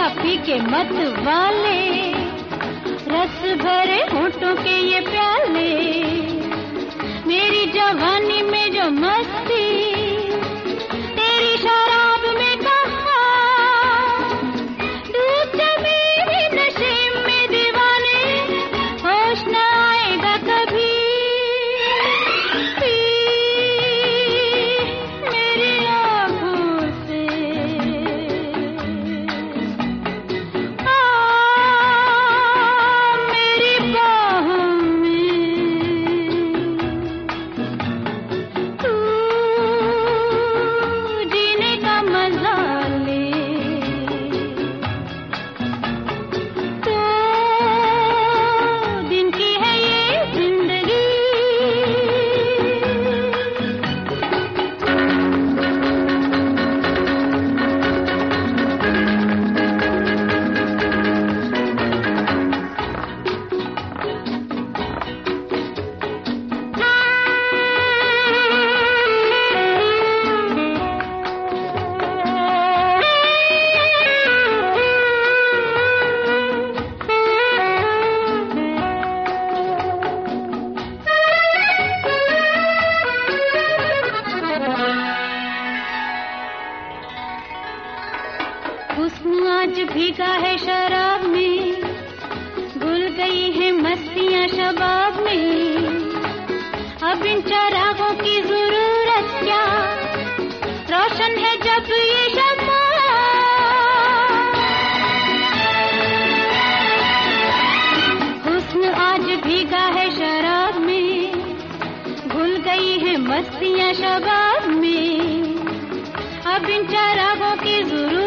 P के मत वाले, रस भरे होठों के ये प्याले, मेरी जवानी में जो मस्ती तेरी शराब में कहा, डूब जा मेरे नशे में दीवाने, होश न आएगा कभी। पी मेरी आँखों से आ मेरी बाहों में, तू जीने का मजा ले, तो दिन की है ये जिंदगी। हुस्न आज भीगा है शराब में, भूल गई है मस्तियाँ शबाब में, अब इन चरागों की जरूरत क्या, रोशन है जब ये शमा। हुस्न आज भीगा है शराब में, भूल गई है मस्तियाँ शबाब में, अब इन चरागों की जरूरत